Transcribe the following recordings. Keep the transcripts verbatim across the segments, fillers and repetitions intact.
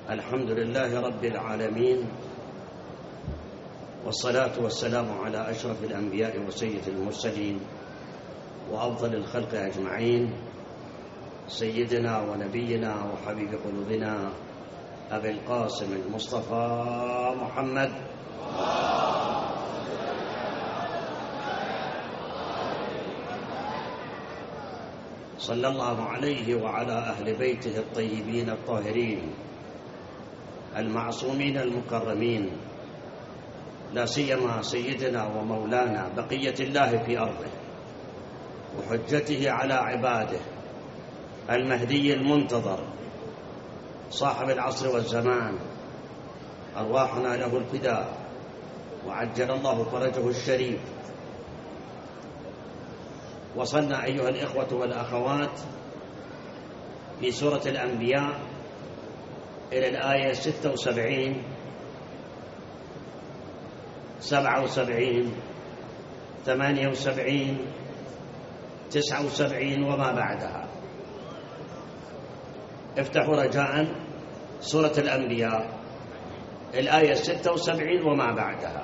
الحمد لله رب العالمين، والصلاة والسلام على أشرف الأنبياء وسيد المرسلين وأفضل الخلق أجمعين، سيدنا ونبينا وحبيب قلوبنا أبي القاسم المصطفى محمد صلى الله عليه وعلى أهل بيته الطيبين الطاهرين المعصومين المكرمين، لا سيما سيدنا ومولانا بقية الله في أرضه وحجته على عباده المهدي المنتظر صاحب العصر والزمان، أرواحنا له الفداء وعجل الله فرجه الشريف. وصلنا أيها الإخوة والأخوات في سورة الأنبياء إلى الآية ستة وسبعين سبعة وسبعين ثمانية وسبعين تسعة وسبعين وما بعدها. افتحوا رجاء سورة الأنبياء الآية ستة وسبعين وما بعدها.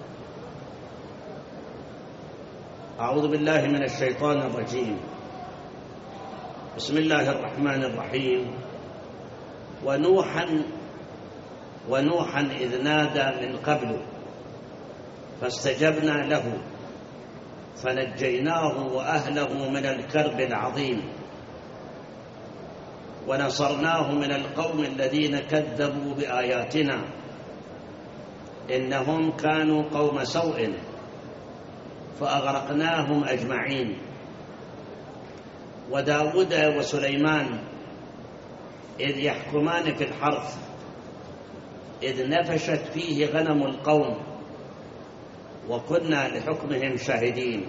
أعوذ بالله من الشيطان الرجيم. بسم الله الرحمن الرحيم. ونوحا ونوحا إذ نادى من قبل فاستجبنا له فنجيناه وأهله من الكرب العظيم ونصرناه من القوم الذين كذبوا بآياتنا إنهم كانوا قوم سوء فأغرقناهم أجمعين. وداود وسليمان إذ يحكمان في الحرث إذ نفشت فيه غنم القوم وكنا لحكمهم شاهدين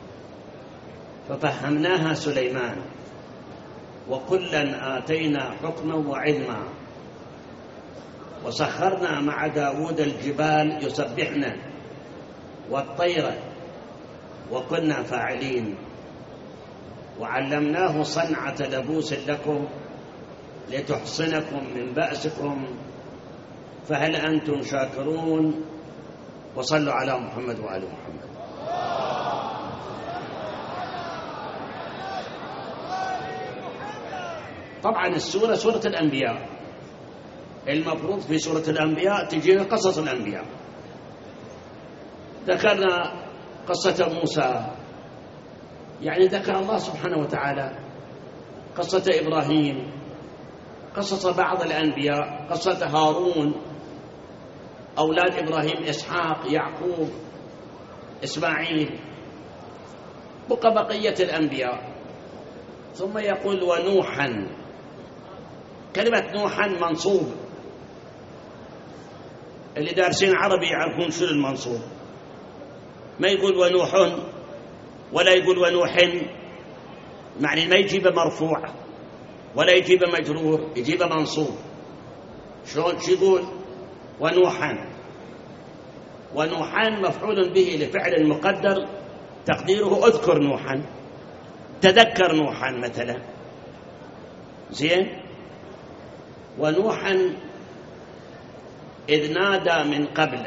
ففهمناها سليمان وكلا آتينا حكما وعلما وسخرنا مع داود الجبال يسبحنا والطير وكنا فاعلين وعلمناه صنعة لبوس لكم لتحصنكم من بأسكم فهل أنتم شاكرون؟ وصلوا على محمد وآل محمد. طبعا السورة سورة الأنبياء، المفروض في سورة الأنبياء تجينا قصص الأنبياء. ذكرنا قصة موسى، يعني ذكر الله سبحانه وتعالى قصة إبراهيم، قصص بعض الأنبياء، قصة هارون، أولاد إبراهيم إسحاق يعقوب إسماعيل، بقى بقية الأنبياء. ثم يقول ونوحا. كلمة نوحا منصوب، اللي دارسين عربي يعرفون شو المنصوب، ما يقول ونوح ولا يقول ونوح، معني ما يجيب مرفوع ولا يجيب مجرور، يجيب منصوب. شلون؟ شو يقول؟ ونوحا. ونوحا مفعول به لفعل مقدر تقديره اذكر نوحا، تذكر نوحا مثلا. زين. ونوحا إذ نادى من قبل.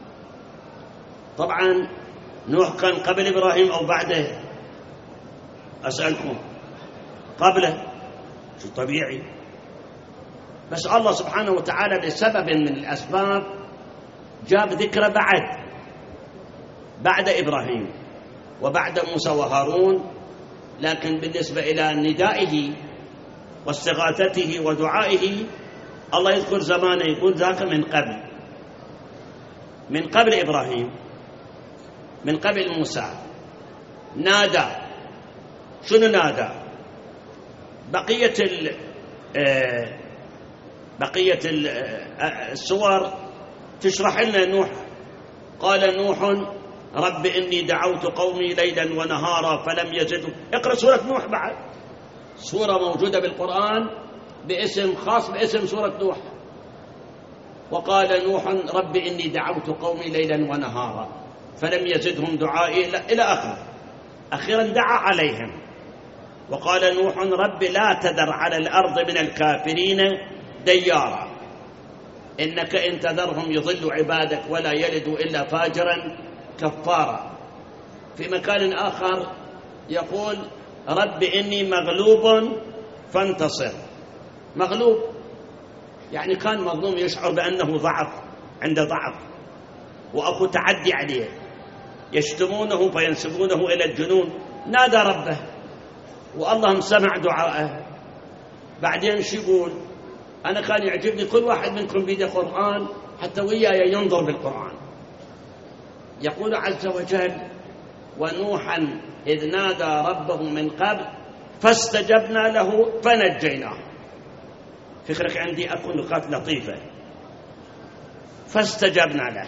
طبعا نوح كان قبل إبراهيم أو بعده؟ أسألكم قبله، شو طبيعي. بس الله سبحانه وتعالى لسبب من الأسباب جاب ذكر بعد بعد إبراهيم وبعد موسى وهارون، لكن بالنسبة إلى ندائه واستغاثته ودعائه الله يذكر زمانه، يقول ذاك من قبل، من قبل إبراهيم، من قبل موسى. نادى. شنو نادى؟ بقية ال بقية السور تشرح لنا نوح. قال نوح رب إني دعوت قومي ليلا ونهارا فلم يزدوا. اقرأ سورة نوح بعد، سورة موجودة بالقرآن باسم خاص باسم سورة نوح. وقال نوح رب إني دعوت قومي ليلا ونهارا فلم يزدهم دعائي إلى آخر. أخيرا دعا عليهم وقال نوح رب لا تذر على الأرض من الكافرين ديارا. إنك إن تذرهم يضلوا عبادك ولا يلدوا إلا فاجرا كفارا. في مكان آخر يقول رب إني مغلوب فانتصر. مغلوب يعني كان مظلوم، يشعر بأنه ضعف، عنده ضعف وأكو تعدي عليه، يشتمونه فينسبونه إلى الجنون. نادى ربه والله سمع دعاءه. بعدين شو يقول؟ أنا كان يعجبني كل واحد منكم بيده قرآن حتى وياي ينظر بالقرآن. يقول عز وجل ونوحا إذ نادى ربه من قبل فاستجبنا له فنجيناه. فكرك عندي أكو نقاط لطيفة. فاستجبنا له،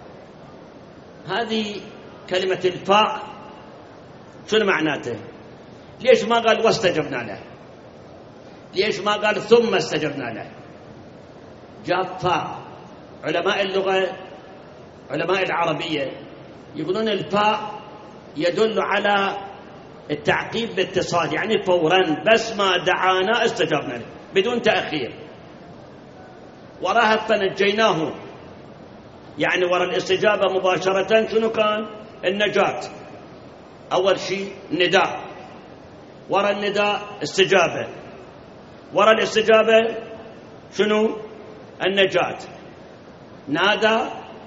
هذه كلمة الفاء شنو معناته؟ ليش ما قال واستجبنا له؟ ليش ما قال ثم استجبنا له؟ جاب فاء. علماء اللغة علماء العربية يقولون الفاء يدل على التعقيب باتصال، يعني فورا بس ما دعانا استجبنا له بدون تأخير. وراها فنجيناه، يعني ورا الاستجابة مباشرة شنو كان؟ النجاة. أول شيء نداء، ورا النداء استجابة، ورا الاستجابة شنو؟ النجاة. نادى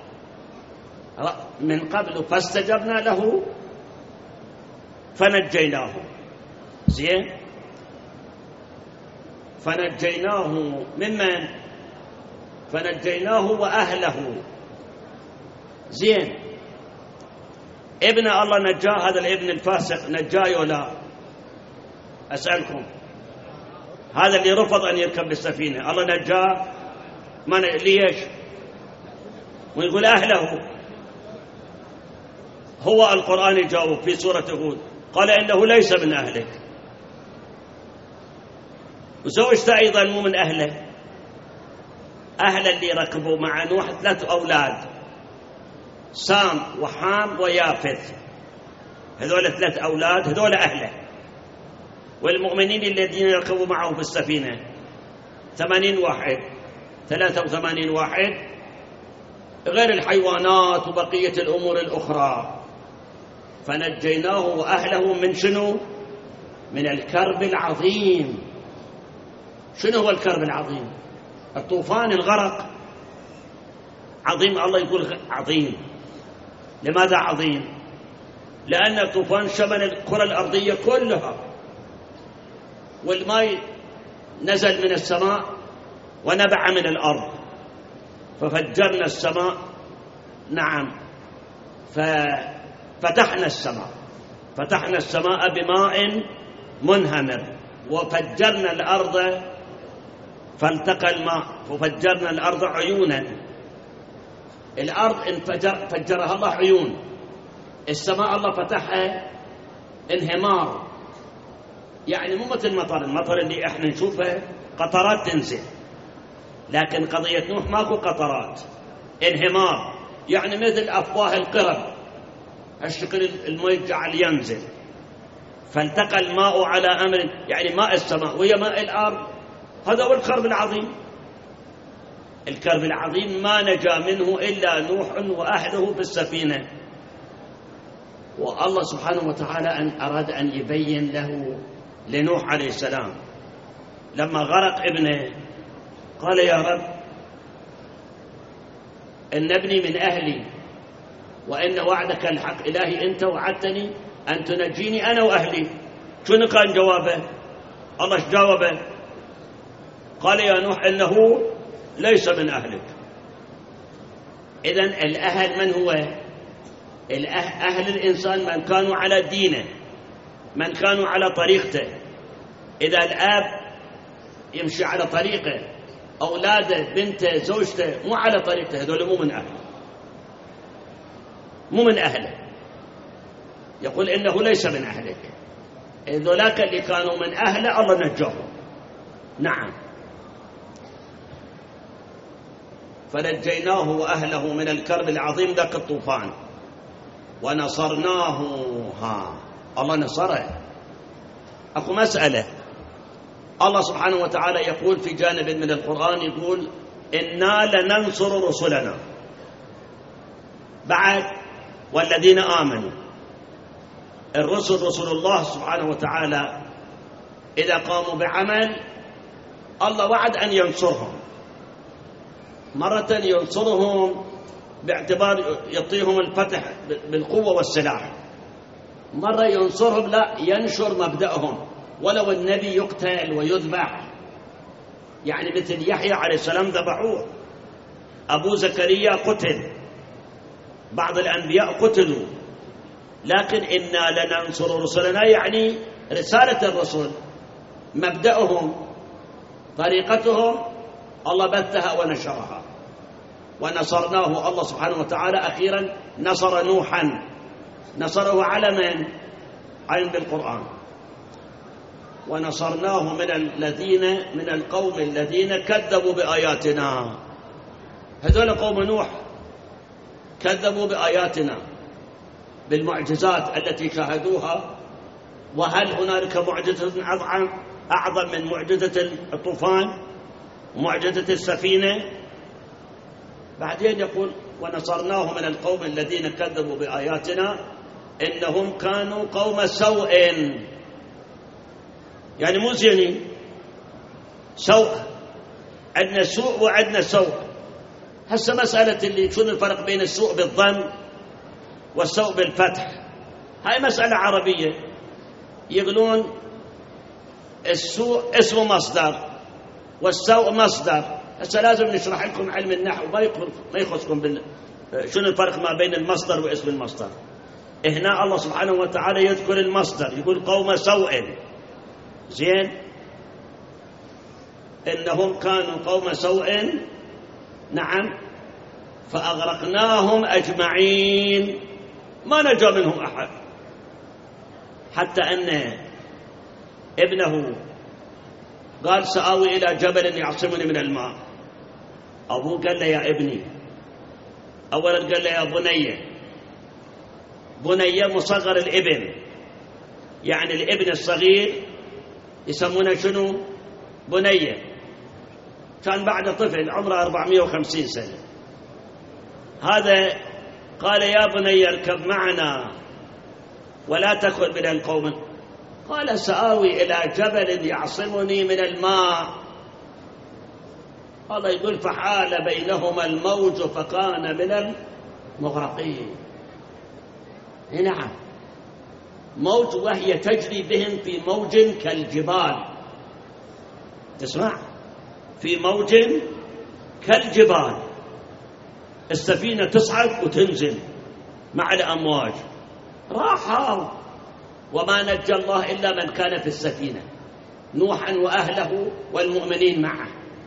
من قبل فاستجبنا له فنجيناه. زين، فنجيناه ممن؟ فنجيناه وأهله. زين، ابن الله نجاه، هذا الابن الفاسق نجاه ولا؟ أسألكم، هذا اللي رفض أن يركب بالسفينة الله نجاه؟ ما ليش؟ ويقول أهله. هو القرآن يجاوب في سورة هود قال إنه ليس من أهلك، وزوجته أيضا مو من أهله. أهل اللي ركبوا مع نوح ثلاث أولاد، سام وحام ويافث، هذول ثلاث أولاد، هذول أهله. والمؤمنين الذين يركبوا معه في السفينة ثمانين واحد، ثلاثة وثمانين واحد، غير الحيوانات وبقية الأمور الأخرى. فنجيناه وأهله من شنو؟ من الكرب العظيم. شنو هو الكرب العظيم؟ الطوفان، الغرق. عظيم، الله يقول عظيم. لماذا عظيم؟ لأن الطوفان شمل الكرة الأرضية كلها، والماء نزل من السماء ونبع من الأرض، ففجرنا السماء. نعم، ففتحنا السماء فتحنا السماء بماء منهمر، وفجرنا الأرض فالتقى الماء، وفجرنا الأرض عيونا. الأرض انفجر فجرها الله عيون، السماء الله فتحها انهمار. يعني مو مثل المطر، المطر اللي احنا نشوفه قطرات تنزل، لكن قضية نوح ماكو قطرات، انهمار، يعني مثل أفواه القرب الشكل الماء جعل ينزل. فالتقى الماء على أمر، يعني ماء السماء ويا ماء الأرض. هذا هو الكرب العظيم. الكرب العظيم ما نجا منه إلا نوح وأهله بالسفينة. والله سبحانه وتعالى أن أراد أن يبين له لنوح عليه السلام لما غرق ابنه، قال يا رب إن ابني من أهلي وإن وعدك الحق. إلهي أنت وعدتني أن تنجيني أنا وأهلي. شنو كان جوابه؟ الله ايش جاوبه؟ قال يا نوح إنه ليس من أهلك. إذن الأهل من هو؟ أهل الإنسان من كانوا على دينه، من كانوا على طريقته. إذا الآب يمشي على طريقه، أولاده، بنته، زوجته مو على طريقته، هذول مو من أهله، مو من أهله. يقول إنه ليس من أهلك. ذولاك اللي كانوا من أهله الله نجاهم. نعم، فنجيناه وأهله من الكرب العظيم ذاك الطوفان ونصرناه. ها، الله نصره. أكو مسألة، الله سبحانه وتعالى يقول في جانب من القرآن، يقول إنا لننصر رسلنا، بعد والذين آمنوا. الرسل رسول الله سبحانه وتعالى إذا قاموا بعمل الله وعد أن ينصرهم، مرة ينصرهم باعتبار يعطيهم الفتح بالقوة والسلاح، مرة ينصرهم لا ينشر مبدأهم ولو النبي يقتل ويذبح، يعني مثل يحيى عليه السلام ذبحوه، أبو زكريا قتل، بعض الأنبياء قتلوا، لكن إنا لننصر رسلنا يعني رسالة الرسل مبدأهم طريقتهم الله بثها ونشرها. ونصرناه الله سبحانه وتعالى أخيرا نصر نوحا، نصره على من؟ عين بالقرآن. ونصرناه من الذين من القوم الذين كذبوا بآياتنا، هذول قوم نوح كذبوا بآياتنا بالمعجزات التي شاهدوها. وهل هنالك معجزة أعظم من معجزة الطوفان ومعجزة السفينة؟ بعدين يقول ونصرناه من القوم الذين كذبوا بآياتنا إنهم كانوا قوم سوء، يعني مو زينين، سوء، عندنا سوء وعندنا سوء. هسه مسألة اللي شنو الفرق بين السوء بالضم والسوء بالفتح، هاي مسألة عربية. يقولون السوء اسمه مصدر والسوء مصدر. هسه لازم نشرح لكم علم النحو، ما يخصكم بال شنو الفرق ما بين المصدر واسم المصدر. هنا الله سبحانه وتعالى يذكر المصدر، يقول قوم سوء، زين، إنهم كانوا قوم سوء، نعم، فأغرقناهم أجمعين، ما نجا منهم أحد، حتى أن ابنه قال سآوي إلى جبل يعصمني من الماء. أبوه قال له يا ابني، أولا قال له يا بني، بني مصغر الابن، يعني الابن الصغير يسمونه شنو؟ بنية. كان بعد طفل عمره أربعمائة وخمسين سنة. هذا قال يا بني اركب معنا ولا تكن من القوم. قال سآوي إلى جبل يعصمني من الماء. الله يقول فحال بينهما الموج فكان من المغرقين. نعم، موج وهي تجري بهم في موج كالجبال، تسمع، في موج كالجبال، السفينة تصعد وتنزل مع الأمواج. راحوا وما نجى الله إلا من كان في السفينة، نوحا وأهله والمؤمنين معه.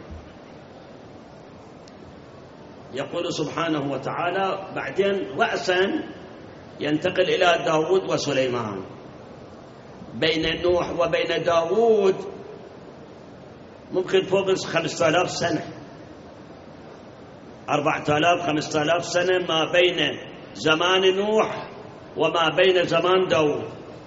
يقول سبحانه وتعالى بعدين رأسا ينتقل إلى داود وسليمان. بين نوح وبين داود ممكن فوق خمسة آلاف سنة، أربعة آلاف خمسة آلاف سنة ما بين زمان نوح وما بين زمان داود.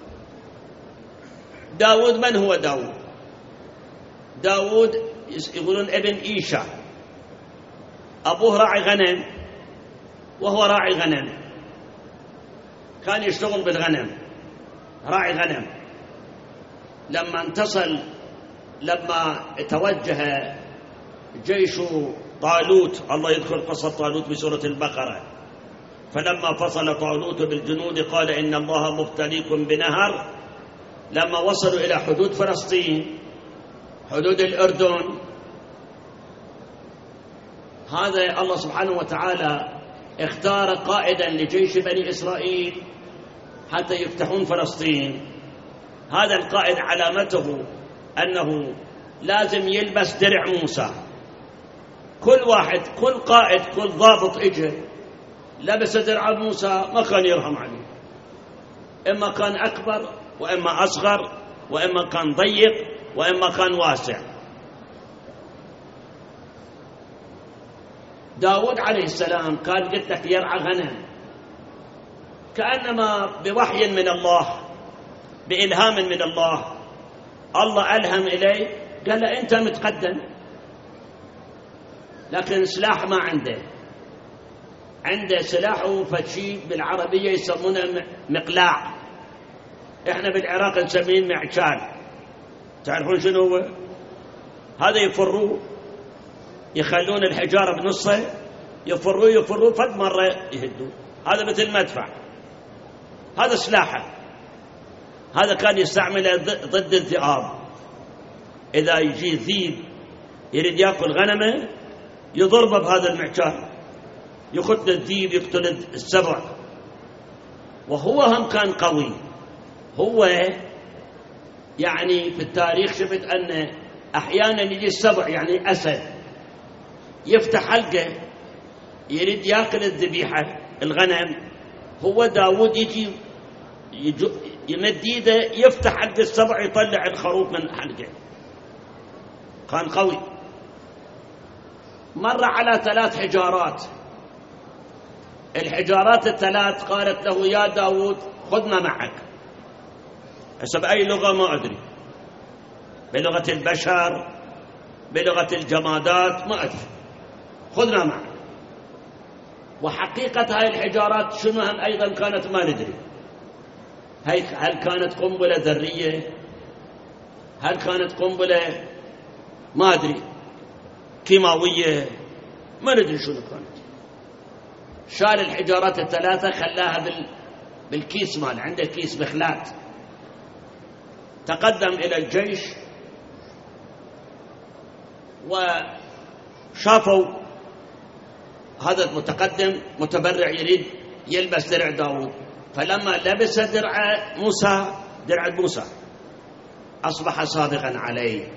داود من هو داود؟ داود يقولون ابن إيشا، أبوه راعي غنم وهو راعي غنم، كان يشتغل بالغنم، راعي غنم. لما انتصل لما توجه جيش طالوت، الله يذكر قصة طالوت بسورة البقرة، فلما فصل طالوت بالجنود قال إن الله مبتليكم بنهر. لما وصلوا إلى حدود فلسطين، حدود الأردن، هذا الله سبحانه وتعالى اختار قائدا لجيش بني إسرائيل حتى يفتحون فلسطين. هذا القائد علامته أنه لازم يلبس درع موسى. كل واحد، كل قائد، كل ضابط اجى لبس درع موسى ما كان يرهم عليه، إما كان أكبر وإما أصغر وإما كان ضيق وإما كان واسع. داود عليه السلام كان قلت لك يرعى غنم، كأنما بوحي من الله، بإلهام من الله، الله ألهم إليه قال له أنت متقدم، لكن سلاح ما عنده. عنده سلاحه فشي بالعربية يسمونه مقلاع، احنا بالعراق نسميه معشال. تعرفون شنو هو؟ هذا يفروه، يخلون الحجارة بنصه، يفروه يفروه فد مرة يهدوه. هذا مثل مدفع، هذا سلاحه. هذا كان يستعمله ضد الذئاب. إذا يجي ذيب يريد يأكل غنمه يضربه بهذا المعشار، يقتل الذيب، يقتل السبع. وهو هم كان قوي. هو يعني في التاريخ شفت أن أحيانا يجي السبع يعني أسد يفتح حلقه يريد يأكل الذبيحة الغنم، هو داود يجي يمد يده يفتح حلق السبع يطلع الخروف من حلقه. كان قوي. مر على ثلاث حجارات. الحجارات الثلاث قالت له يا داود خذ ما معك. حسب أي لغة ما أدري، بلغة البشر بلغة الجمادات ما أدري، خذ ما معك. وحقيقة هاي الحجارات شنو هم أيضا كانت ما ندري. هل كانت قنبلة ذرية؟ هل كانت قنبلة ما أدري كيماوية؟ ما ندري شنو كانت. شال الحجارات الثلاثة خلاها بال... بالكيس مال، عنده كيس بخلات. تقدم إلى الجيش وشافوا هذا المتقدم متبرع يريد يلبس درع داود، فلما لبس درع موسى درع موسى أصبح سابقا عليه.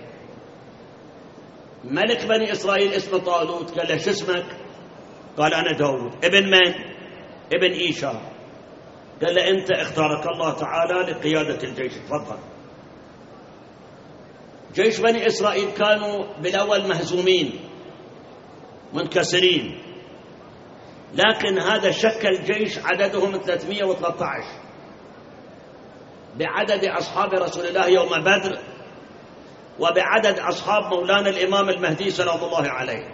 ملك بني إسرائيل اسمه طالوت، قال له شو اسمك؟ قال أنا داود. ابن من؟ ابن إيشا. قال له أنت اختارك الله تعالى لقيادة الجيش، تفضل. جيش بني إسرائيل كانوا بالأول مهزومين منكسرين، لكن هذا شكل جيش عددهم ثلاثمئة وثلاثة عشر بعدد أصحاب رسول الله يوم بدر، وبعدد أصحاب مولانا الإمام المهدي سلام الله عليه.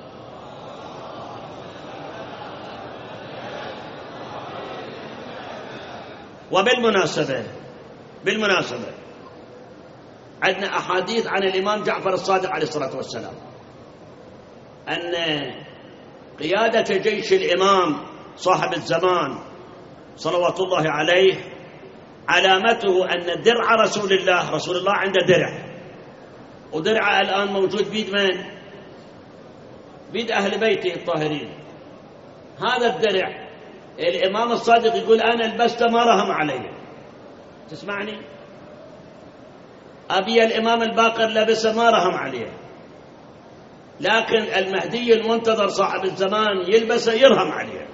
وبالمناسبة بالمناسبة عندنا أحاديث عن الإمام جعفر الصادق عليه الصلاة والسلام أن قيادة جيش الإمام صاحب الزمان صلوات الله عليه علامته أن درع رسول الله، رسول الله عنده درع، ودرعه الآن موجود بيد من؟ بيد أهل بيته الطاهرين. هذا الدرع الإمام الصادق يقول أنا لبسته ما رهم علي. تسمعني؟ أبي الإمام الباقر لبسه ما رهم عليه، لكن المهدي المنتظر صاحب الزمان يلبسه يرهم عليه.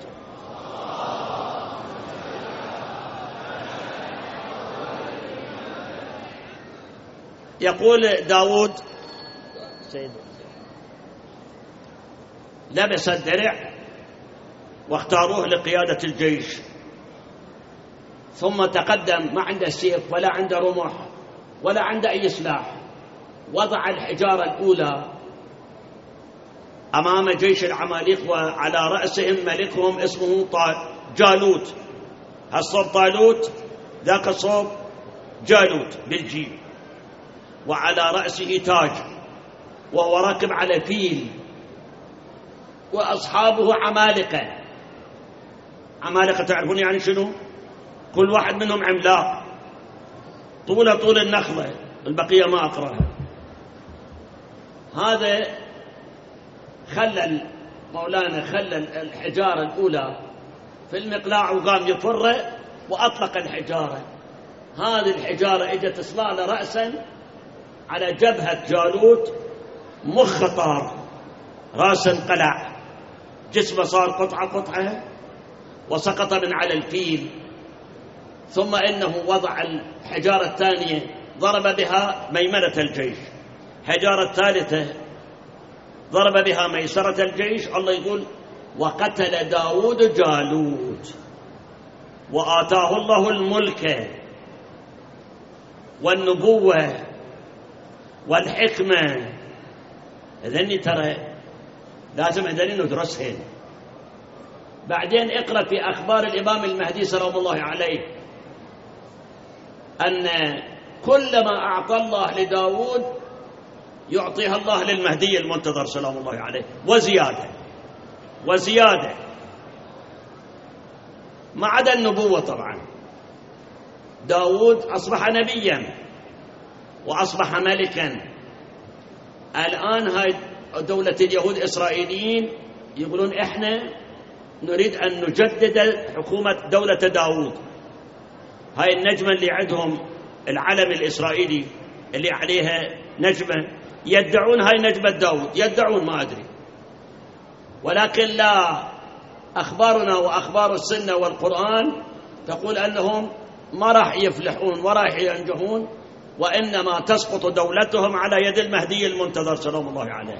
يقول داود لبس الدرع واختاروه لقيادة الجيش، ثم تقدم، ما عنده سيف ولا عنده رمح ولا عنده أي سلاح، وضع الحجارة الأولى أمام جيش العماليق وعلى رأسهم ملكهم اسمه جالوت. هالصوب طالوت، ذاك الصوب جالوت بالجيم، وعلى رأسه تاج، وهو راكب على فيل، وأصحابه عمالقة. عمالقة تعرفون يعني شنو؟ كل واحد منهم عملاق، طولة طول النخلة، البقية ما أقرأها. هذا خلى مولانا خلى الحجارة الأولى في المقلاع وقام يفره وأطلق الحجارة. هذه الحجارة اجت تصلال رأسا على جبهة جالوت، مخ طار، رأس انقلع، جسمه صار قطعة قطعة وسقط من على الفيل. ثم إنه وضع الحجارة الثانية ضرب بها ميمنة الجيش، حجارة الثالثة ضرب بها ميسرة الجيش. الله يقول وقتل داود جالوت وآتاه الله الملك والنبوة والحكمة. إذن ترى لازم عندنا ندرسهن. بعدين اقرأ في أخبار الإمام المهدي سلام الله عليه أن كلما أعطى الله لداود يعطيها الله للمهدي المنتظر سلام الله عليه وزيادة وزيادة، ما عدا النبوة طبعا. داود أصبح نبيا وأصبح ملكا. الآن هاي دولة اليهود الإسرائيليين يقولون إحنا نريد أن نجدد حكومة دولة داود. هاي النجمة اللي عندهم العلم الإسرائيلي اللي عليها نجمة، يدعون هاي نجمة داود، يدعون ما أدري، ولكن لا، أخبارنا وأخبار السنة والقرآن تقول أنهم ما راح يفلحون وما راح ينجحون، وإنما تسقط دولتهم على يد المهدي المنتظر سلام الله عليه.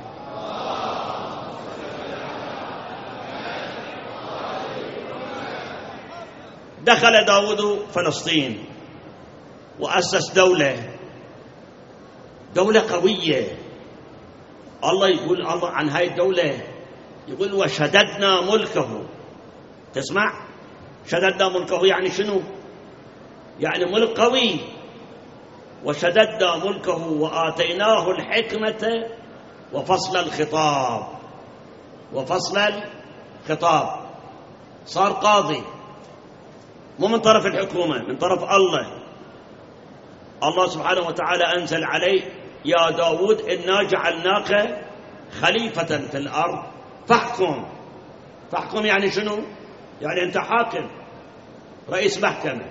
دخل داود فلسطين وأسس دولة دولة قوية. الله يقول الله عن هاي الدولة، يقول وشددنا ملكه. تسمع؟ شددنا ملكه يعني شنو؟ يعني ملك قوي. وشددنا ملكه وآتيناه الحكمة وفصل الخطاب. وفصل الخطاب، صار قاضي، مو من طرف الحكومة، من طرف الله. الله سبحانه وتعالى أنزل عليه يا داود إنا جعلناك خليفة في الأرض فاحكم. فاحكم يعني شنو؟ يعني أنت حاكم، رئيس محكمة.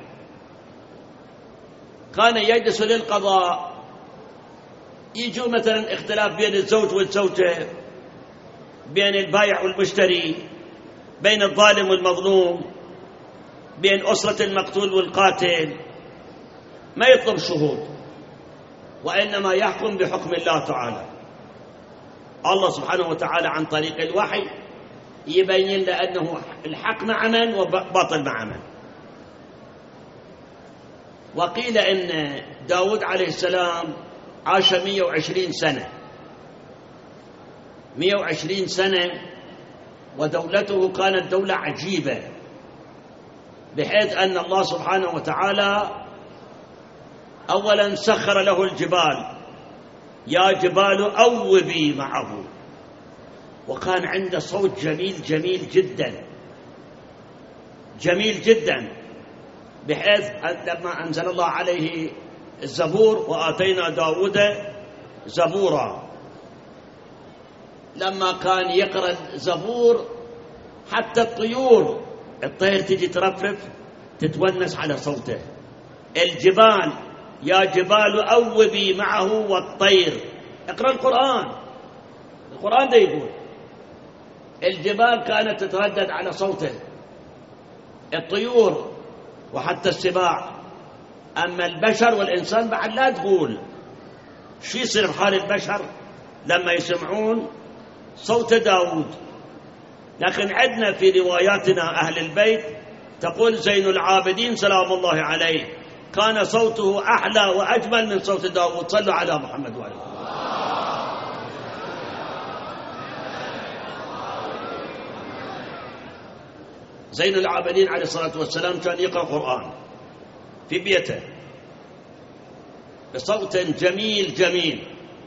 كان يجلس للقضاء، يجوا مثلا اختلاف بين الزوج والزوجة، بين البائع والمشتري، بين الظالم والمظلوم، بين أسرة المقتول والقاتل، ما يطلب شهود، وإنما يحكم بحكم الله تعالى. الله سبحانه وتعالى عن طريق الوحي يبين لأنه الحق مع من وباطل مع من. وقيل إن داود عليه السلام عاش مئة وعشرين سنة، مئة وعشرين سنة، ودولته كانت دولة عجيبة، بحيث أن الله سبحانه وتعالى أولا سخر له الجبال، يا جبال أوبي معه، وكان عنده صوت جميل جميل جدا جميل جدا، بحيث لما أنزل الله عليه الزبور وآتينا داود زبورا، لما كان يقرأ الزبور حتى الطيور الطير تجي ترفرف تتونس على صوته. الجبال يا جبال أوبي معه والطير. اقرأ القرآن، القرآن ده يقول الجبال كانت تتردد على صوته، الطيور وحتى السباع. أما البشر والإنسان بعد لا تقول. شو يصير حال البشر لما يسمعون صوت داود؟ لكن عندنا في رواياتنا أهل البيت تقول زين العابدين سلام الله عليه كان صوته أحلى وأجمل من صوت داود. صلوا على محمد وعليه. زين العابدين عليه الصلاة والسلام كان يقرأ قرآن في بيته بصوت جميل جميل.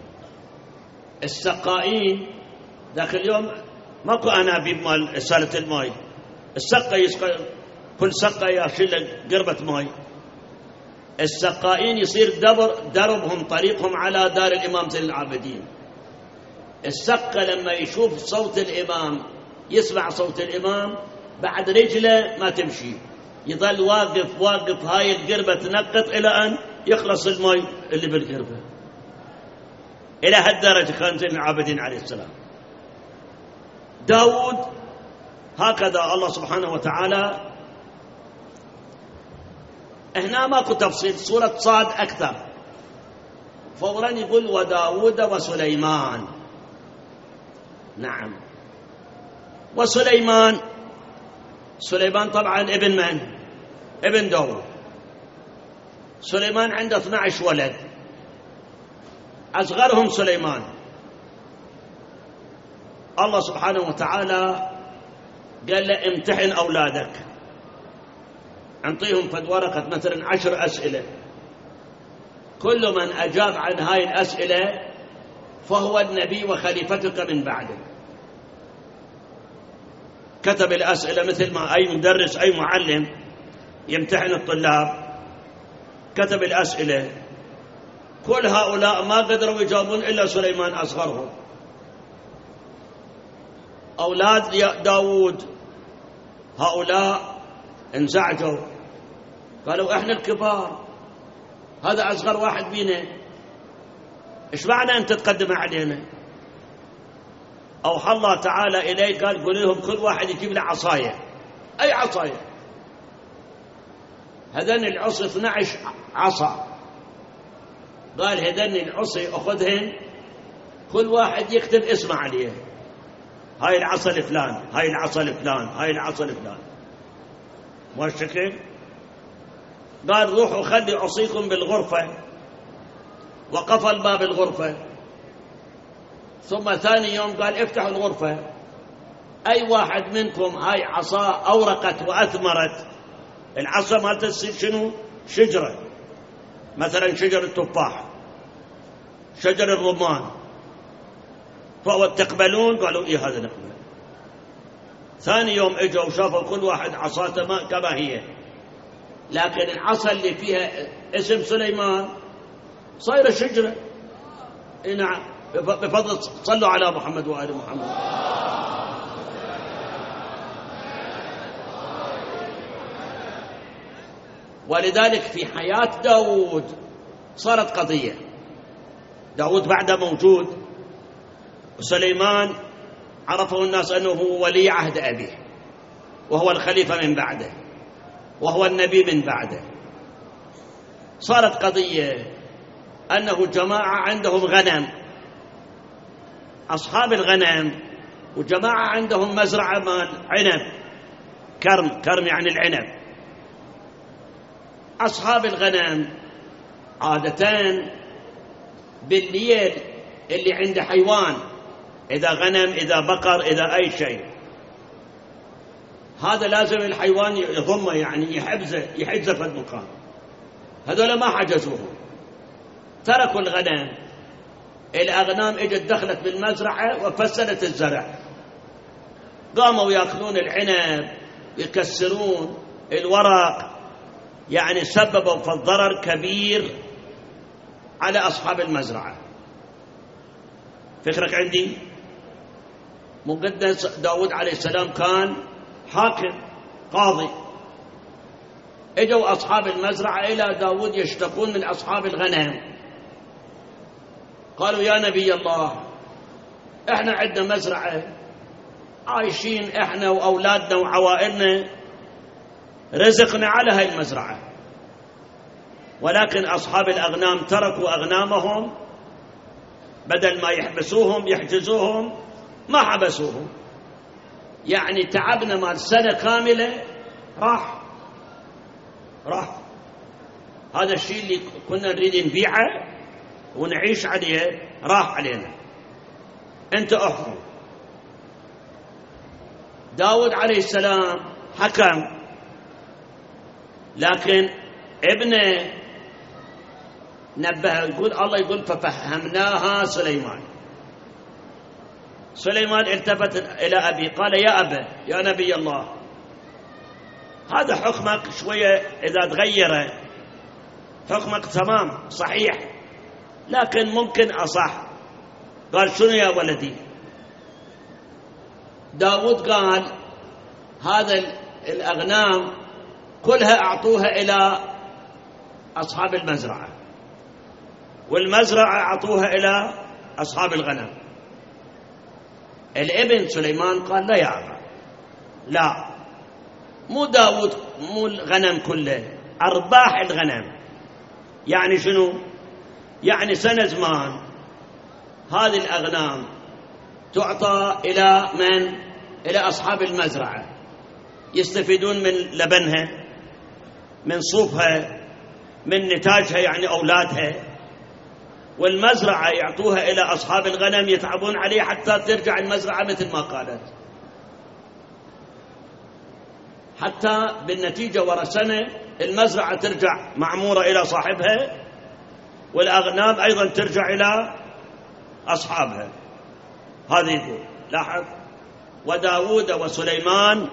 السقائين ذاك اليوم ماكو أنابيب مال سالة الماء، السقة يسقى كل سقة يشيل قربة ماء. السقائين يصير دبر دربهم طريقهم على دار الإمام زين العابدين. السقة لما يشوف صوت الإمام، يسمع صوت الإمام، بعد رجله ما تمشي، يظل واقف واقف هاي القربة تنقط إلى أن يخلص الماء اللي بالقربة. إلى هالدرجة كان زين العابدين عليه السلام. داود هكذا الله سبحانه وتعالى. هنا ماكو تفصيل، سورة صاد أكثر، فورا يقول وداود وسليمان. نعم، وسليمان، سليمان طبعا ابن من؟ ابن داود. سليمان عنده اثني عشر ولد، أصغرهم سليمان، الله سبحانه وتعالى قال له امتحن أولادك، أعطيهم فد ورقة مثلا عشر أسئلة، كل من أجاب عن هاي الأسئلة فهو النبي وخليفتك من بعده. كتب الأسئلة مثل ما أي مدرس أي معلم يمتحن الطلاب، كتب الأسئلة، كل هؤلاء ما قدروا يجاوبون إلا سليمان أصغرهم. أولاد داود هؤلاء انزعجوا، قالوا إحنا الكبار، هذا أصغر واحد بينا، إيش معنى أنت تقدم علينا؟ أوحى الله تعالى إليه قال قل لهم كل واحد يجيب له عصاية، أي عصاية، هذين العصي اثني عشر عصا، قال هذين العصي أخذهن كل واحد يكتب اسمه عليه، هاي العصا الفلان، هاي العصا الفلان، هاي العصا الفلان، ما الشكل. قال روحوا خلي عصيكم بالغرفة، وقفل باب الغرفة. ثم ثاني يوم قال افتحوا الغرفة، أي واحد منكم هاي عصا أورقت وأثمرت، العصا ما تصير شنو؟ شجرة، مثلا شجر التفاح، شجر الرمان، فهو تقبلون؟ قالوا إيه هذا نقبل. ثاني يوم اجوا وشافوا كل واحد عصاته كما هي، لكن العصا اللي فيها اسم سليمان صايرة شجرة. نعم، بفضل صلوا على محمد وآل محمد. ولذلك في حياة داود صارت قضية، داود بعده موجود، وسليمان عرفه الناس أنه هو ولي عهد أبيه، وهو الخليفة من بعده، وهو النبي من بعده. صارت قضية أنه جماعة عندهم غنم، أصحاب الغنم، وجماعة عندهم مزرعة مال عنب، كرم، كرم يعني العنب. أصحاب الغنم عادة بالليل اللي عنده حيوان، إذا غنم إذا بقر إذا أي شيء، هذا لازم الحيوان يضمه، يعني يحجزه يحجزه في المكان. هذول ما حجزوه، تركوا الغنم. الأغنام اجت دخلت بالمزرعة وفسدت الزرع، قاموا يأكلون العنب، يكسرون الورق، يعني سببوا في الضرر كبير على أصحاب المزرعة. فكرك عندي؟ مقدس داود عليه السلام كان حاكم قاضي، اجوا أصحاب المزرعة إلى داود يشتكون من أصحاب الغنم، قالوا يا نبي الله احنا عندنا مزرعة عايشين احنا وأولادنا وعوائلنا، رزقنا على هاي المزرعة، ولكن أصحاب الأغنام تركوا أغنامهم، بدل ما يحبسوهم يحجزوهم ما حبسوهم، يعني تعبنا مال سنة كاملة راح راح هذا الشيء اللي كنا نريد نبيعه ونعيش عليه راح علينا، أنت أحكم. داود عليه السلام حكم، لكن ابنه نبه، يقول الله يقول ففهمناها سليمان. سليمان التفت إلى أبي قال يا أبا يا نبي الله، هذا حكمك شوية إذا تغيره، حكمك تمام صحيح لكن ممكن أصح. قال شنو يا ولدي؟ داود قال هذا الأغنام كلها أعطوها إلى أصحاب المزرعة، والمزرعة أعطوها إلى أصحاب الغنم. الابن سليمان قال لا يا أبا، لا، مو داود، مو الغنم كله، أرباح الغنم. يعني شنو؟ يعني سنة زمان هذه الأغنام تعطى إلى من؟ إلى أصحاب المزرعة، يستفيدون من لبنها، من صوفها، من نتاجها يعني أولادها. والمزرعة يعطوها إلى أصحاب الغنم يتعبون عليه حتى ترجع المزرعة مثل ما قالت، حتى بالنتيجة ورا سنة المزرعة ترجع معمورة إلى صاحبها، والأغنام أيضا ترجع إلى أصحابها. هذا يقول لاحظ: وداود وسليمان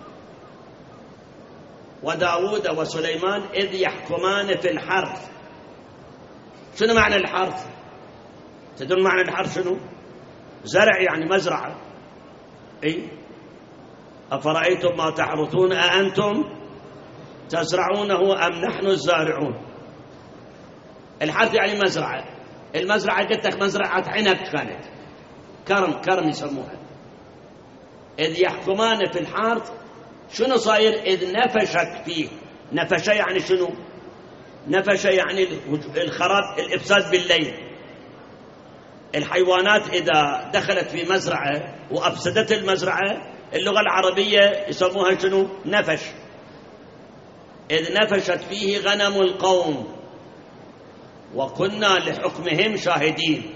وداود وسليمان إذ يحكمان في الحرث. شنو معنى الحرث؟ تدرون معنى الحرث شنو؟ زرع، يعني مزرعة. إيه؟ أفرأيتم ما تحرثون أأنتم تزرعونه أم نحن الزارعون؟ الحرث يعني مزرعة. المزرعة قلت لك مزرعة عنب كانت، كرم كرم يسموها. إذ يحكمان في الحرث، شنو صاير؟ إذ نفشت فيه. نفش يعني شنو؟ نفش يعني الخراب، الإفساد بالليل. الحيوانات إذا دخلت في مزرعة وأفسدت المزرعة، اللغة العربية يسموها شنو؟ نفش. إذ نفشت فيه غنم القوم وكنا لحكمهم شاهدين.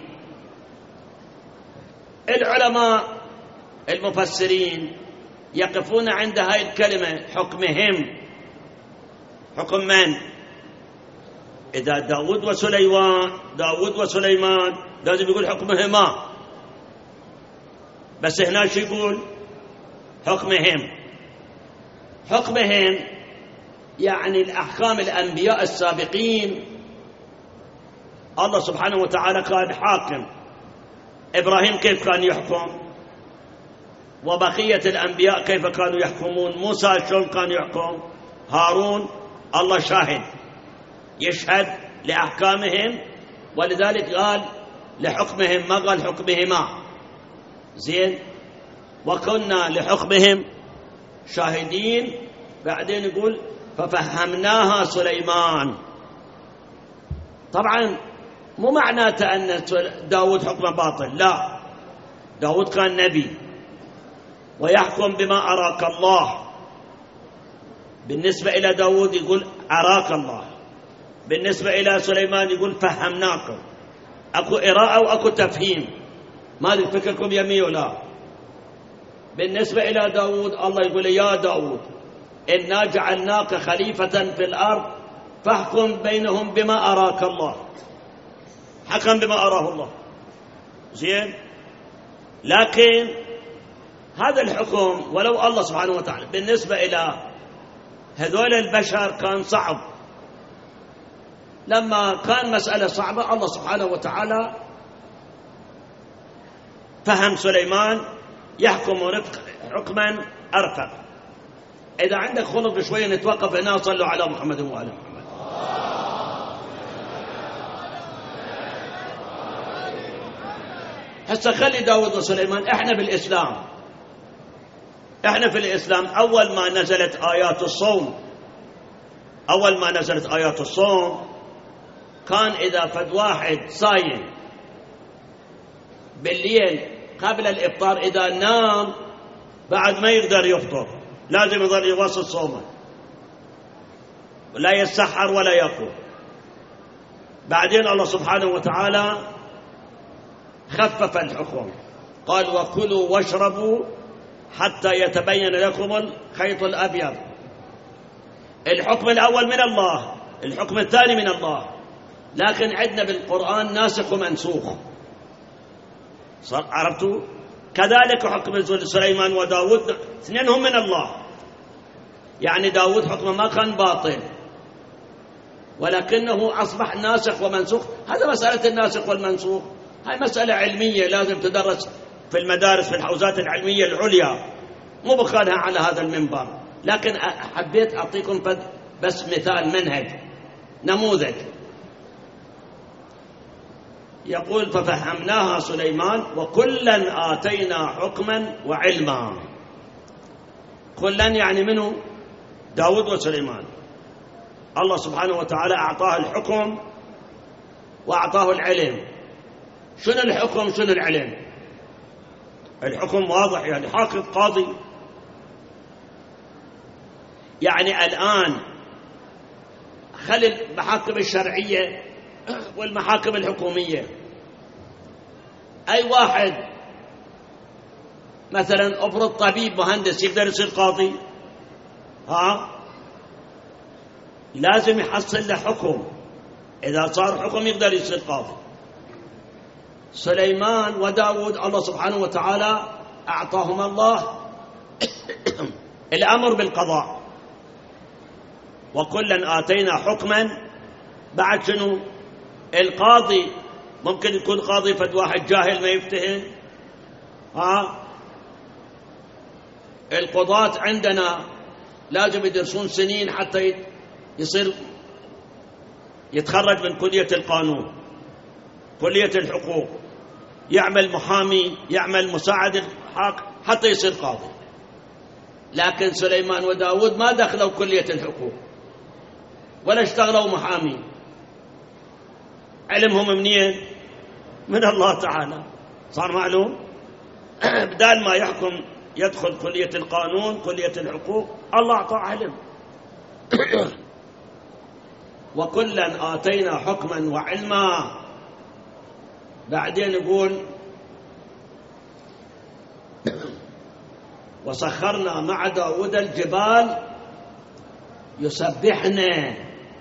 العلماء المفسرين يقفون عند هاي الكلمة حكمهم. حكم من؟ إذا داود وسليمان داود وسليمان لازم يقول حكمهما، بس هنا شو يقول؟ حكمهم. حكمهم يعني الأحكام الأنبياء السابقين. الله سبحانه وتعالى كان حاكم. إبراهيم كيف كان يحكم؟ وبقية الأنبياء كيف كانوا يحكمون؟ موسى شلون كان يحكم؟ هارون الله شاهد يشهد لأحكامهم، ولذلك قال لحكمهم، ما قال حكمهما. زين؟ وكنا لحكمهم شاهدين. بعدين يقول ففهمناها سليمان. طبعا مو معناته أن داود حكمه باطل، لا، داود كان نبي ويحكم بما أراك الله. بالنسبة إلى داود يقول أراك الله، بالنسبة إلى سليمان يقول فهمناكم. أكو إراءة وأكو تفهيم، ما أدري فكركم يمي ولا. بالنسبة إلى داود الله يقول يا داود إنا جعلناك خليفة في الأرض فاحكم بينهم بما أراك الله. حكم بما أراه الله. زين؟ لكن هذا الحكم ولو الله سبحانه وتعالى بالنسبة إلى هذول البشر كان صعب، لما كان مسألة صعبة الله سبحانه وتعالى فهم سليمان يحكم رفق حكما أرفق. إذا عندك خلق شوية نتوقف هنا. صلوا على محمد وآل محمد. هسه خلي داود وسليمان. احنا بالإسلام احنا في الإسلام أول ما نزلت آيات الصوم أول ما نزلت آيات الصوم كان إذا فد واحد صايم بالليل قبل الإفطار، إذا نام بعد ما يقدر يفطر، لازم يظل يواصل صومه، ولا يسحر ولا يأكل. بعدين الله سبحانه وتعالى خفف الحكم، قال وكلوا واشربوا حتى يتبين لكم الخيط الأبيض. الحكم الأول من الله، الحكم الثاني من الله، لكن عندنا بالقرآن ناسخ ومنسوخ. عرفتوا؟ كذلك حكم سليمان وداود اثنينهم من الله. يعني داود حكمه ما كان باطل، ولكنه أصبح ناسخ ومنسوخ. هذا مسألة الناسخ والمنسوخ، هاي مسألة علمية لازم تدرس في المدارس في الحوزات العلمية العليا، مو بخانها على هذا المنبر. لكن حبيت أعطيكم بس مثال، منهج، نموذج. يقول ففهمناها سليمان وكلا آتينا حكما وعلما. كلا يعني منه؟ داود وسليمان. الله سبحانه وتعالى أعطاه الحكم وأعطاه العلم. شنو الحكم شنو العلم؟ الحكم واضح، يعني حاكم قاضي. يعني الآن خلي المحاكم الشرعية والمحاكم الحكومية. أي واحد مثلا افرض طبيب مهندس يقدر يصير قاضي؟ ها لازم يحصل له حكم، إذا صار حكم يقدر يصير قاضي. سليمان وداود الله سبحانه وتعالى أعطاهما الله الأمر بالقضاء، وكلا آتينا حكما. بعد شنو؟ القاضي ممكن يكون قاضي فد واحد جاهل ما يفتهم. ها القضاة عندنا لازم يدرسون سنين حتى يصير يتخرج من كلية القانون، كلية الحقوق، يعمل محامي، يعمل مساعد الحاكم حتى يصير قاضي. لكن سليمان وداود ما دخلوا كلية الحقوق ولا اشتغلوا محامي، علمهم منين؟ من الله تعالى. صار معلوم بدال ما يحكم يدخل كلية القانون كلية الحقوق، الله أعطاه علم. وكلا آتينا حكما وعلما. بعدين يقول وسخرنا مع داود الجبال يسبحنا.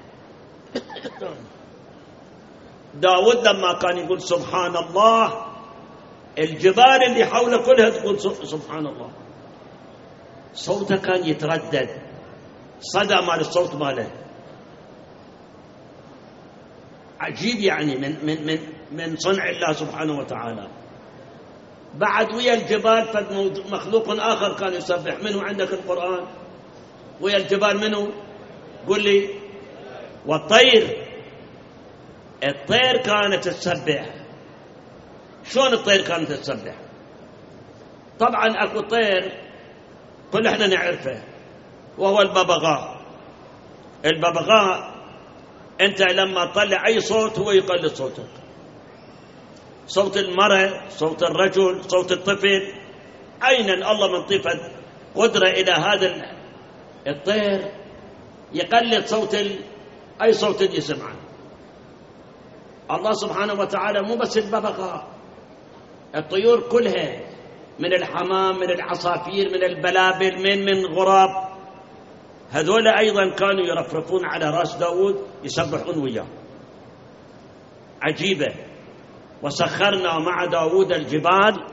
داود لما كان يقول سبحان الله الجبال اللي حوله كلها تقول سبحان الله. صوته كان يتردد، صدى مال الصوت ماله عجيب، يعني من من من من صنع الله سبحانه وتعالى. بعد ويا الجبال فد مخلوق آخر كان يسبح. منه عندك القرآن؟ ويا الجبال منه؟ قل لي. والطير، الطير كانت تسبح. شلون الطير كانت تسبح؟ طبعا اكو طير كل احنا نعرفه وهو الببغاء. الببغاء انت لما تطلع اي صوت هو يقلد صوتك، صوت المرأة، صوت الرجل، صوت الطفل. أين الله من طيفة قدرة إلى هذا الطير يقلد صوت ال... أي صوت يسمعه. الله سبحانه وتعالى مو بس الببغاء، الطيور كلها، من الحمام، من العصافير، من البلابل، من من غراب، هذول أيضا كانوا يرفرفون على رأس داود يسبحون وياه. عجيبة. وسخرنا مع داود الجبال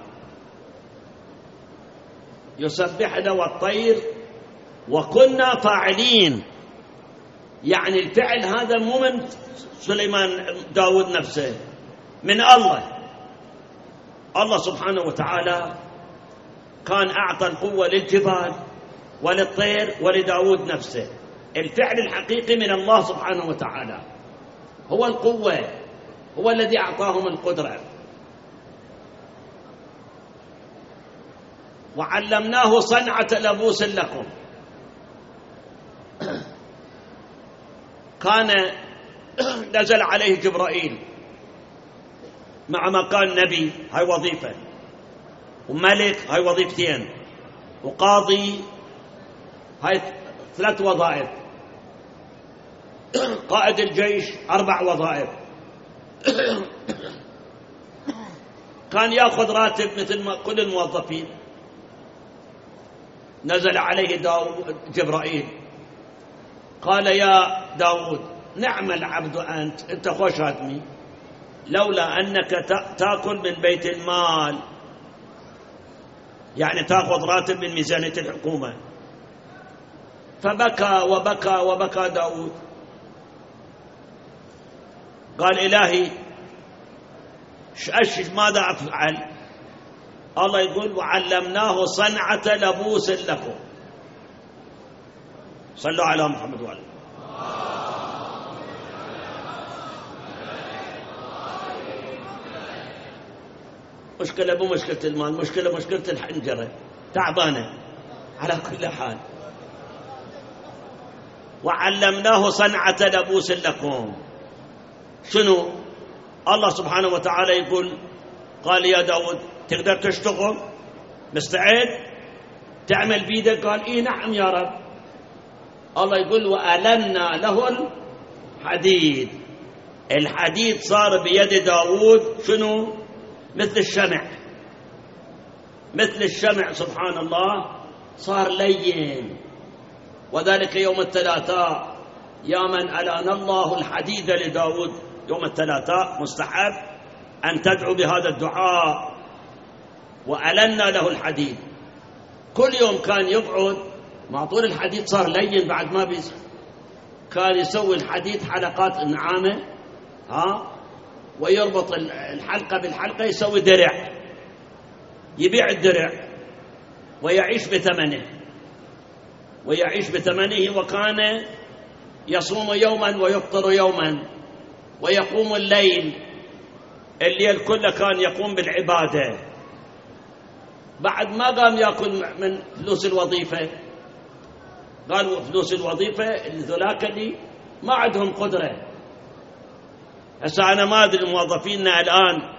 يسبحنا والطير وكنا فاعلين. يعني الفعل هذا مو من سليمان داود نفسه، من الله. الله سبحانه وتعالى كان أعطى القوة للجبال وللطير ولداود نفسه. الفعل الحقيقي من الله سبحانه وتعالى، هو القوة، هو الذي أعطاهم القدرة. وعلمناه صنعة لبوس لكم. كان نزل عليه جبرائيل مع ما كان نبي، هاي وظيفة، وملك هاي وظيفتين، وقاضي هاي ثلاث وظائف، قائد الجيش أربع وظائف. كان يأخذ راتب مثل ما كل الموظفين. نزل عليه داود جبرائيل قال يا داود نعم العبد أنت، أنت خوش هاتمي، لولا أنك تأكل من بيت المال، يعني تأخذ راتب من ميزانية الحكومة. فبكى وبكى وبكى داود. قال إلهي أش ماذا أفعل؟ الله يقول وعلمناه صنعة لبوس لكم. صلوا على محمد وعلى. مشكلة مو مشكلة المال، مشكلة مشكلة الحنجرة تعبانة. على كل حال وعلمناه صنعة لبوس لكم. شنو؟ الله سبحانه وتعالى يقول قال يا داود تقدر تشتغل؟ مستعد تعمل بيدك؟ قال إيه نعم يا رب. الله يقول وألنا له الحديد. الحديد صار بيد داود شنو؟ مثل الشمع، مثل الشمع سبحان الله، صار لين. وذلك يوم الثلاثاء يا من ألان الله الحديد لداود، يوم الثلاثاء مستحب أن تدعو بهذا الدعاء، وألنا له الحديد. كل يوم كان يقعد مع طول الحديد صار لين بعد ما بيسخ، كان يسوي الحديد حلقات النعامة ها، ويربط الحلقة بالحلقة، يسوي درع، يبيع الدرع ويعيش بثمنه، ويعيش بثمنه. وكان يصوم يوما ويفطر يوما ويقوم الليل، الليل كله كان يقوم بالعبادة. بعد ما قام يأكل من فلوس الوظيفة، قالوا فلوس الوظيفة ذولاك اللي ما عندهم قدرة. هسه أنا ما أدري موظفينا الآن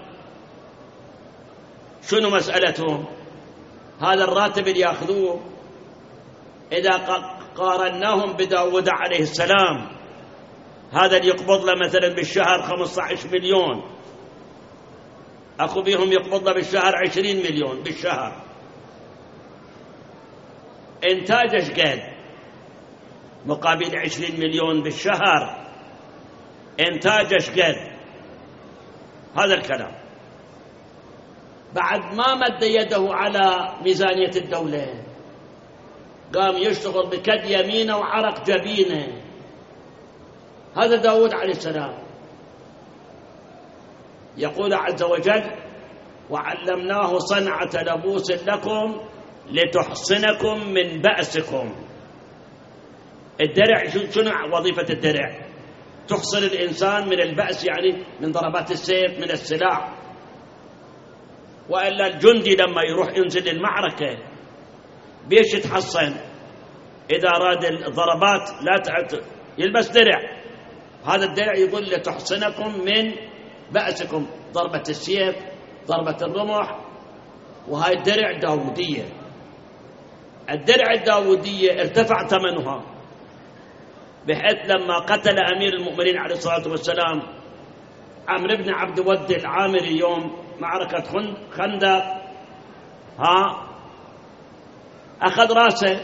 شنو مسألتهم، هذا الراتب اللي يأخذوه إذا قارناهم بداود عليه السلام، هذا اللي يقبض له مثلا بالشهر خمسة عشر مليون، أخو بيهم يقبض له بالشهر عشرين مليون بالشهر. إنتاجه قد مقابل عشرين مليون بالشهر، إنتاجه قد هذا الكلام. بعد ما مد يده على ميزانية الدولة، قام يشتغل بكد يمينه وعرق جبينه. هذا داود عليه السلام. يقول عز وجل: وعلمناه صنعة لبوس لكم لتحصنكم من بأسكم. الدرع شنو وظيفة الدرع؟ تحصن الإنسان من البأس، يعني من ضربات السيف، من السلاح. وإلا الجندي لما يروح ينزل المعركة بيش يتحصن؟ إذا أراد الضربات لا تعت يلبس درع. هذا الدرع يقول لتحصنكم من بأسكم، ضربة السيف، ضربة الرمح. وهاي الدرع داودية. الدرع الداودية ارتفع ثمنها، بحيث لما قتل أمير المؤمنين عليه الصلاة والسلام عمرو بن عبد ود العامري يوم معركة خندق، ها أخذ راسه،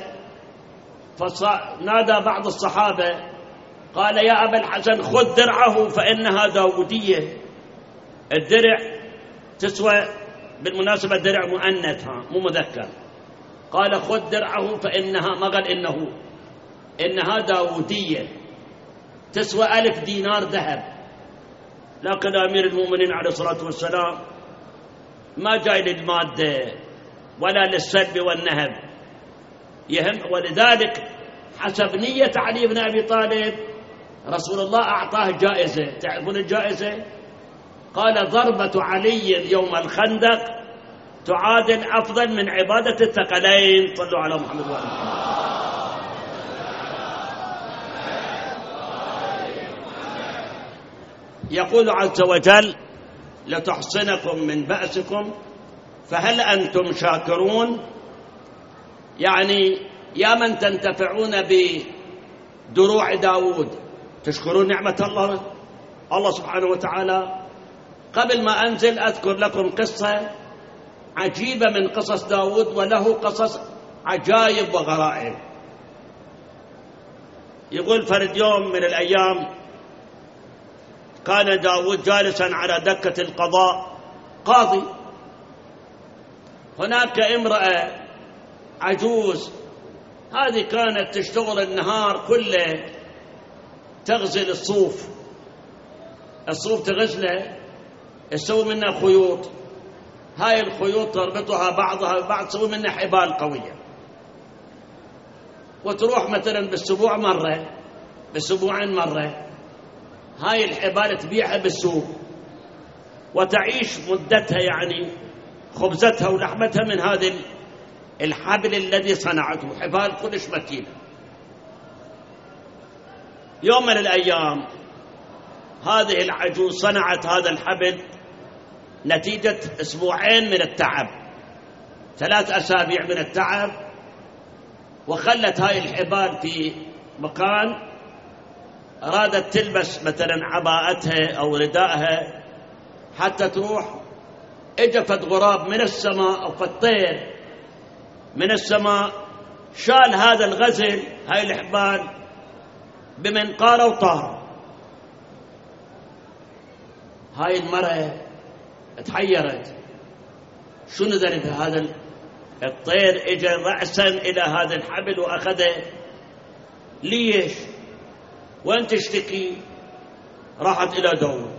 فنادى بعض الصحابة قال: يا أبا الحسن خذ درعه فإنها داودية. الدرع تسوى بالمناسبة درع مؤنث ها مو مذكر. قال: خذ درعه فإنها، ما قال إنه، إنها داودية، تسوى ألف دينار ذهب. لكن أمير المؤمنين عليه الصلاة والسلام ما جاي للمادة ولا للسلب والنهب يهم. ولذلك حسب نية علي بن أبي طالب رسول الله أعطاه جائزة. تعرفون الجائزة؟ قال: ضربة علي يوم الخندق تعادل أفضل من عبادة الثقلين. صلوا على محمد وعلى محمد. يقول عز وجل: لتحصنكم من بأسكم فهل أنتم شاكرون؟ يعني يا من تنتفعون بدروع داود، تشكرون نعمة الله الله سبحانه وتعالى. قبل ما أنزل أذكر لكم قصة عجيبة من قصص داود، وله قصص عجائب وغرائب. يقول فرد يوم من الأيام كان داود جالسا على دكة القضاء قاضي. هناك امرأة عجوز، هذه كانت تشتغل النهار كله تغزل الصوف. الصوف تغزله تسوي منها خيوط، هاي الخيوط تربطها بعضها ببعض تسوي منها حبال قوية، وتروح مثلا بالاسبوع مرة، بالاسبوعين مرة، هاي الحبال تبيعها بالسوق وتعيش مدتها، يعني خبزتها ولحمتها من هذا الحبل الذي صنعته، حبال كلش متينة. يوم من الأيام هذه العجوز صنعت هذا الحبل نتيجة أسبوعين من التعب، ثلاث أسابيع من التعب، وخلت هاي الحبال في مكان أرادت تلبس مثلا عباءتها أو رداءها حتى تروح، اجفت غراب من السماء أو فالطير من السماء شال هذا الغزل، هاي الحبال بمنقاره وطار. هاي المرأة تحيرت، شنو ذنب هذا الطير؟ اجى رأسا إلى هذا الحبل وأخذه، ليش؟ وين تشتكي؟ راحت إلى داود.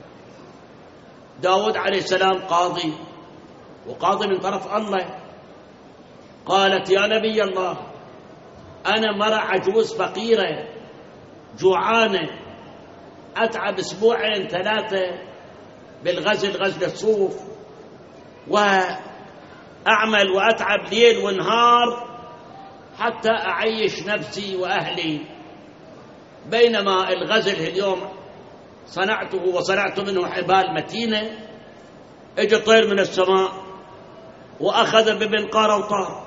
داود عليه السلام قاضي، وقاضي من طرف الله. قالت يا نبي الله، أنا مرأة عجوز فقيرة جوعانة، أتعب أسبوعين ثلاثة بالغزل، غزل الصوف، وأعمل وأتعب ليل ونهار حتى أعيش نفسي وأهلي، بينما الغزل اليوم صنعته وصنعت منه حبال متينة، اجى طير من السماء وأخذ بمنقاره وطار.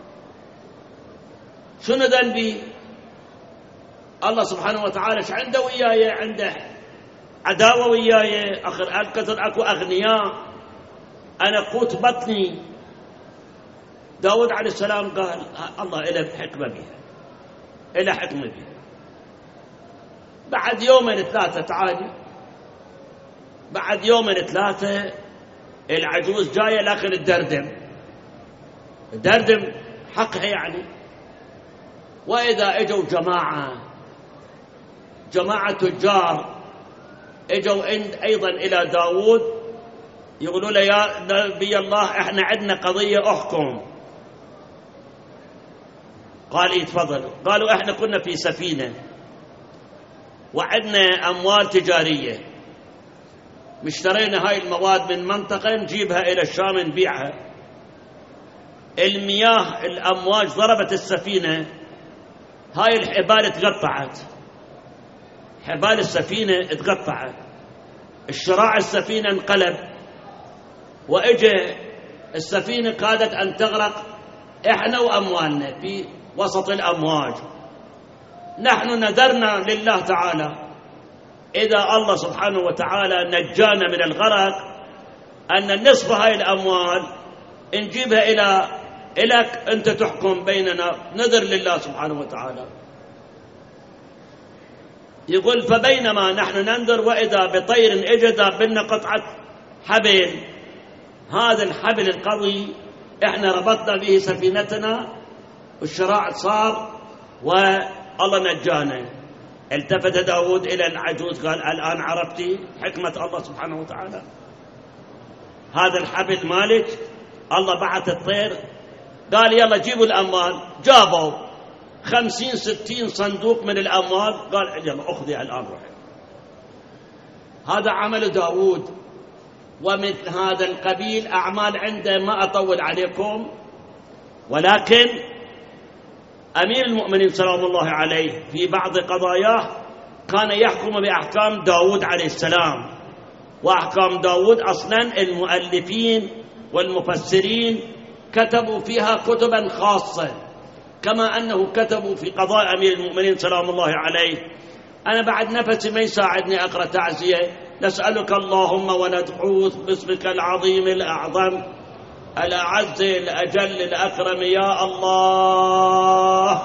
شنو ذنبي؟ الله سبحانه وتعالى ايش عنده وياي؟ عنده عداوة وياي؟ آخر الكثر أكو أغنياء، أنا قوت بطني. داود عليه السلام قال الله إله حكمة بها، إله حكمة بها. بعد يومين ثلاثة تعالي، بعد يومين ثلاثة العجوز جاية لكن الدردم الدردم حقها يعني. وإذا اجوا جماعة جماعة تجار اجوا أيضا إلى داود يقولوا له يا نبي الله احنا عندنا قضية احكم. قال يتفضلوا. قالوا احنا كنا في سفينة وعندنا أموال تجارية، مشترينا هاي المواد من منطقة نجيبها إلى الشام نبيعها. المياه الأمواج ضربت السفينة، هاي الحبال تقطعت، حبال السفينة تقطعت، الشراع السفينة انقلب، وإجا السفينة كادت أن تغرق إحنا وأموالنا في وسط الأمواج. نحن نذرنا لله تعالى إذا الله سبحانه وتعالى نجانا من الغرق أن نصف هاي الأموال نجيبها إلى إلك أنت تحكم بيننا، نذر لله سبحانه وتعالى. يقول فبينما نحن ننظر وإذا بطير اجد بنا قطعة حبل، هذا الحبل القوي احنا ربطنا به سفينتنا والشراع صار والله نجانا. التفت داود إلى العجوز قال الآن عرفتي حكمة الله سبحانه وتعالى؟ هذا الحبل مالك، الله بعث الطير قال يلا جيبوا الأموال. جابوا خمسين ستين صندوق من الأموال، قال يلا أخذي الآن روحي. هذا عمل داود، ومثل هذا القبيل أعمال عنده. ما أطول عليكم، ولكن أمير المؤمنين سلام الله عليه في بعض قضاياه كان يحكم بأحكام داود عليه السلام. وأحكام داود أصلا المؤلفين والمفسرين كتبوا فيها كتبا خاصة، كما أنه كتبوا في قضاء أمير المؤمنين سلام الله عليه. أنا بعد نفسي ما يساعدني أقرأ تعزية. نسألك اللهم وندعوك باسمك العظيم الأعظم الأعز الأجل الأكرم يا الله،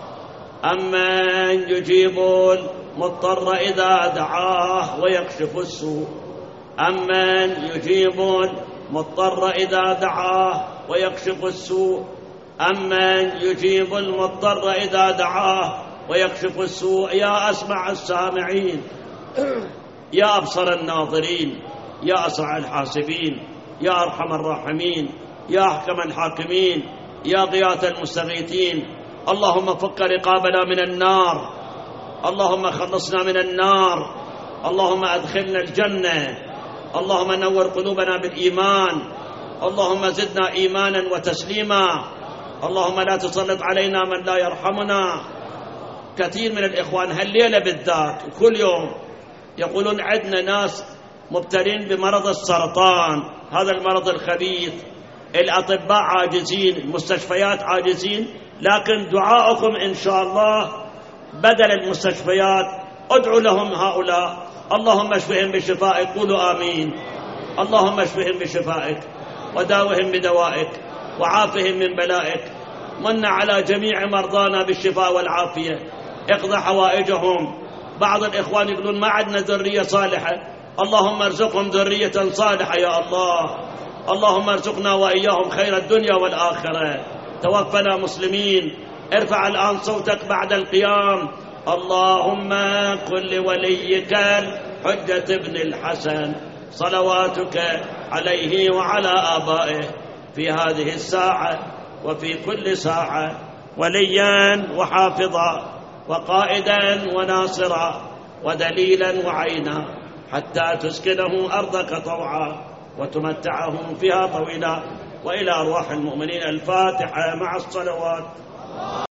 أمن يجيب المضطر إذا دعاه ويكشف السوء، أمن يجيب المضطر إذا دعاه ويكشف السوء، أمن يجيب المضطر إذا دعاه ويكشف السوء. يا أسمع السامعين، يا أبصر الناظرين، يا أسرع الحاسبين، يا أرحم الراحمين، يا أحكم الحاكمين، يا غياث المستغيثين. اللهم فك رقابنا من النار، اللهم خلصنا من النار، اللهم أدخلنا الجنة، اللهم نور قلوبنا بالإيمان، اللهم زدنا إيمانا وتسليما، اللهم لا تسلط علينا من لا يرحمنا. كثير من الإخوان هالليلة بالذات وكل يوم يقولون عندنا ناس مبتلين بمرض السرطان، هذا المرض الخبيث، الأطباء عاجزين، المستشفيات عاجزين، لكن دعاءكم إن شاء الله بدل المستشفيات ادعوا لهم هؤلاء، اللهم اشفهم بشفائك، قولوا آمين. اللهم اشفهم بشفائك وداوهم بدوائك وعافهم من بلائك، من على جميع مرضانا بالشفاء والعافية، اقضى حوائجهم. بعض الإخوان يقولون ما عندنا ذرية صالحة، اللهم ارزقهم ذرية صالحة يا الله، اللهم ارزقنا وإياهم خير الدنيا والآخرة. توفنا مسلمين. ارفع الآن صوتك بعد القيام، اللهم قل لوليك حجة ابن الحسن صلواتك عليه وعلى آبائه في هذه الساعة وفي كل ساعة وليا وحافظا وقائدا وناصرا ودليلا وعينا، حتى تسكنه أرضك طوعا وتمتعهم فيها طويلا. وإلى أرواح المؤمنين الفاتحة مع الصلوات.